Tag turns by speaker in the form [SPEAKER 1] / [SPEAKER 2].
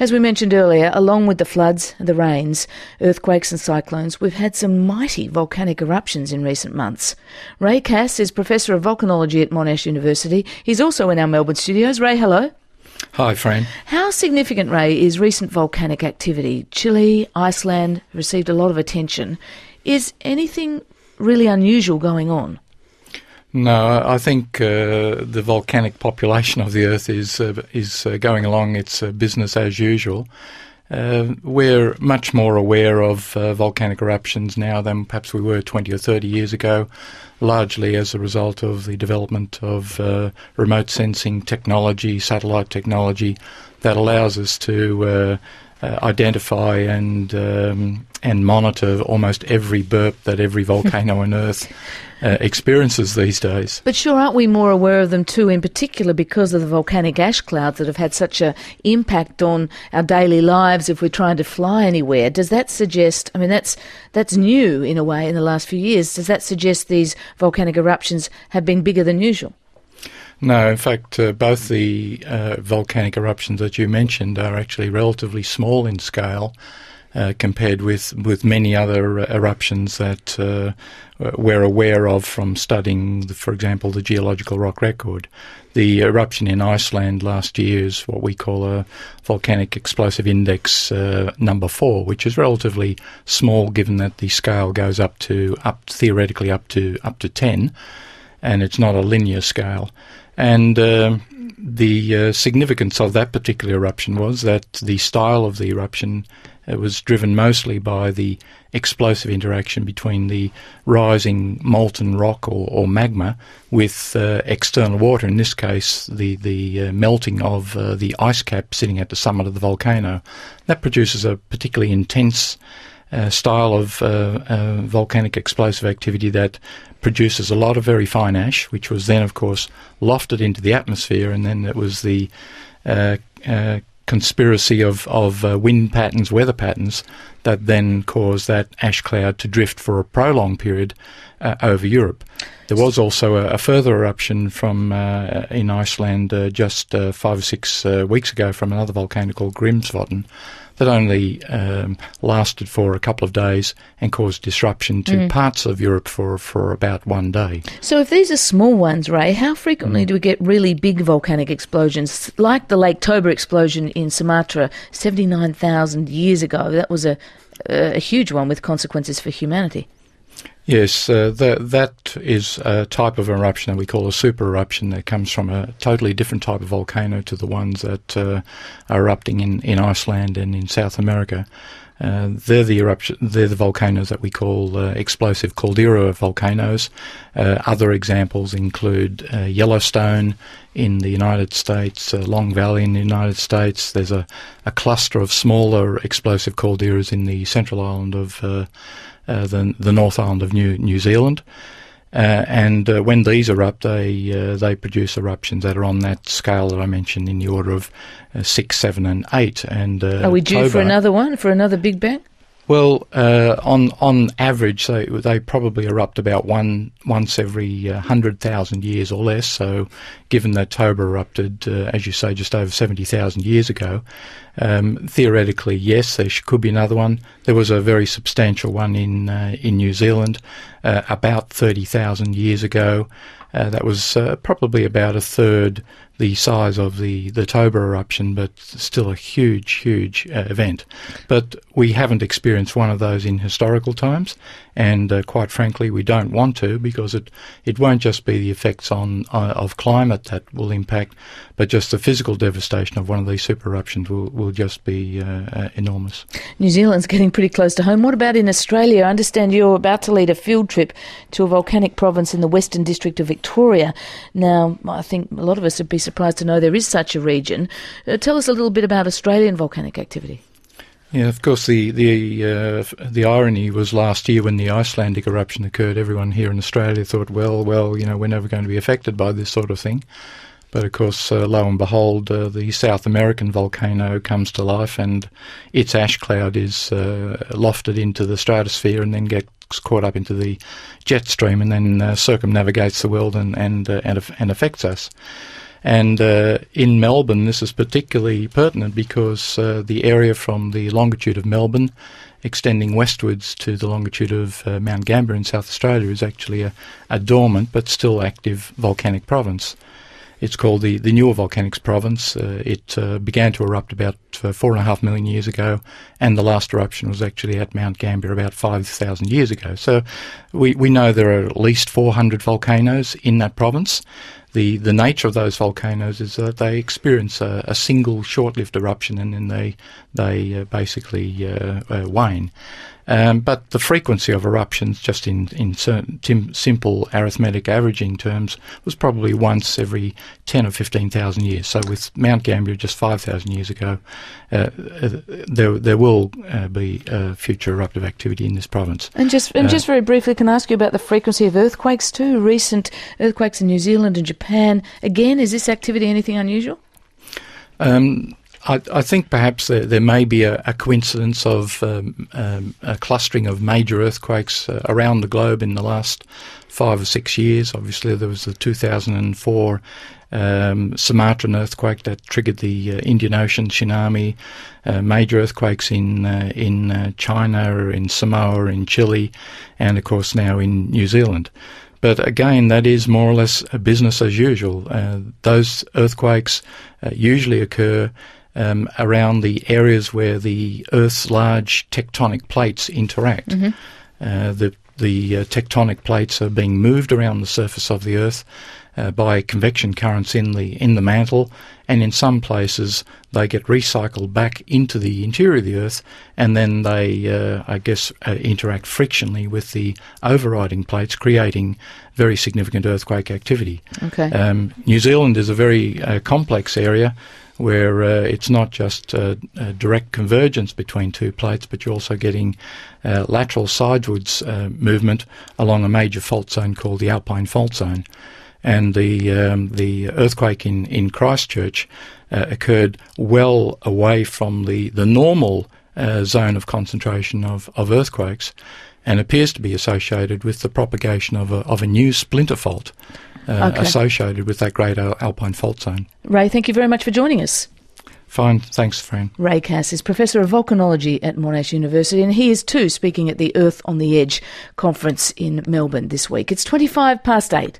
[SPEAKER 1] As we mentioned earlier, along with the floods, the rains, earthquakes and cyclones, we've had some mighty volcanic eruptions in recent months. Ray Cass is Professor of Volcanology at Monash University. He's also in our Melbourne studios. Ray, hello.
[SPEAKER 2] Hi, Fran.
[SPEAKER 1] How significant, Ray, is recent volcanic activity? Chile, Iceland received a lot of attention. Is anything really unusual going on?
[SPEAKER 2] No, I think the volcanic population of the Earth is going along its business as usual. We're much more aware of volcanic eruptions now than perhaps we were 20 or 30 years ago, largely as a result of the development of remote sensing technology, satellite technology, that allows us to identify and monitor almost every burp that every volcano on Earth experiences these days.
[SPEAKER 1] But sure, aren't we more aware of them too, in particular because of the volcanic ash clouds that have had such an impact on our daily lives if we're trying to fly anywhere? Does that suggest, I mean, that's new in a way in the last few years, does that suggest these volcanic eruptions have been bigger than usual?
[SPEAKER 2] No, in fact, both the volcanic eruptions that you mentioned are actually relatively small in scale compared with many other eruptions that we're aware of from studying, for example, the geological rock record. The eruption in Iceland last year is what we call a volcanic explosive index number 4, which is relatively small given that the scale goes theoretically up to 10, and it's not a linear scale. And the significance of that particular eruption was that the style of the eruption was driven mostly by the explosive interaction between the rising molten rock or magma with external water, in this case the melting of the ice cap sitting at the summit of the volcano. That produces a particularly intense style of volcanic explosive activity that produces a lot of very fine ash, which was then, of course, lofted into the atmosphere, and then it was the conspiracy of wind patterns, weather patterns, that then caused that ash cloud to drift for a prolonged period over Europe. There was also a further eruption from in Iceland just 5 or 6 weeks ago from another volcano called Grímsvötn that only lasted for a couple of days and caused disruption to parts of Europe for about one day. So
[SPEAKER 1] if these are small ones, Ray, how frequently do we get really big volcanic explosions, like the Lake Toba explosion in Sumatra 79,000 years ago? That was a huge one with consequences for humanity.
[SPEAKER 2] Yes, that is a type of eruption that we call a super eruption that comes from a totally different type of volcano to the ones that are erupting in Iceland and in South America. They're the volcanoes that we call explosive caldera volcanoes. Other examples include Yellowstone in the United States, Long Valley in the United States. There's a cluster of smaller explosive calderas in the central island of the North Island of New Zealand. And when these erupt, they produce eruptions that are on that scale that I mentioned in the order of 6, 7 and 8. And
[SPEAKER 1] are we due for another one, for another Big Bang?
[SPEAKER 2] Well, on average, they probably erupt about once every 100,000 years or less. So given that Toba erupted, as you say, just over 70,000 years ago, theoretically, yes, there could be another one. There was a very substantial one in New Zealand about 30,000 years ago. That was probably about a third the size of the Toba eruption, but still a huge event. But we haven't experienced one of those in historical times, and quite frankly, we don't want to, because it won't just be the effects of climate that will impact, but just the physical devastation of one of these super eruptions will just be enormous.
[SPEAKER 1] New Zealand's getting pretty close to home. What about in Australia? I understand you're about to lead a field trip to a volcanic province in the Western District of Victoria. Now, I think a lot of us would be surprised to know there is such a region. Tell us a little bit about Australian volcanic activity.
[SPEAKER 2] Yeah, of course, the irony was last year when the Icelandic eruption occurred, everyone here in Australia thought, well, you know, we're never going to be affected by this sort of thing. But of course, lo and behold, the South American volcano comes to life, and its ash cloud is lofted into the stratosphere and then gets caught up into the jet stream and then circumnavigates the world and affects us. And in Melbourne, this is particularly pertinent because the area from the longitude of Melbourne extending westwards to the longitude of Mount Gambier in South Australia is actually a dormant but still active volcanic province. It's called the Newer Volcanics Province. It began to erupt about 4.5 million years ago, and the last eruption was actually at Mount Gambier about 5,000 years ago. So we know there are at least 400 volcanoes in that province. The nature of those volcanoes is that they experience a single short-lived eruption and then they basically wane. But the frequency of eruptions, just in simple arithmetic averaging terms, was probably once every 10 or 15,000 years. So with Mount Gambier just 5,000 years ago, there will be future eruptive activity in this province.
[SPEAKER 1] And just very briefly, can I ask you about the frequency of earthquakes too? Recent earthquakes in New Zealand and Japan. Again, is this activity anything unusual?
[SPEAKER 2] I think perhaps there may be a coincidence of a clustering of major earthquakes around the globe in the last 5 or 6 years. Obviously, there was the 2004 Sumatran earthquake that triggered the Indian Ocean tsunami, major earthquakes in China, in Samoa, in Chile, and of course now in New Zealand. But again, that is more or less a business as usual. Those earthquakes usually occur around the areas where the Earth's large tectonic plates interact. Mm-hmm. The tectonic plates are being moved around the surface of the Earth by convection currents in the mantle, and in some places they get recycled back into the interior of the Earth, and then they, interact frictionally with the overriding plates, creating very significant earthquake activity.
[SPEAKER 1] Okay.
[SPEAKER 2] New Zealand is a very complex area where it's not just direct convergence between two plates, but you're also getting lateral sidewards movement along a major fault zone called the Alpine Fault Zone. And the earthquake in Christchurch occurred well away from the normal zone of concentration of earthquakes, and appears to be associated with the propagation of a new splinter fault associated with that great Alpine Fault Zone.
[SPEAKER 1] Ray, thank you very much for joining us.
[SPEAKER 2] Fine, thanks, Fran.
[SPEAKER 1] Ray Cass is Professor of Volcanology at Monash University, and he is too speaking at the Earth on the Edge conference in Melbourne this week. It's 8:25.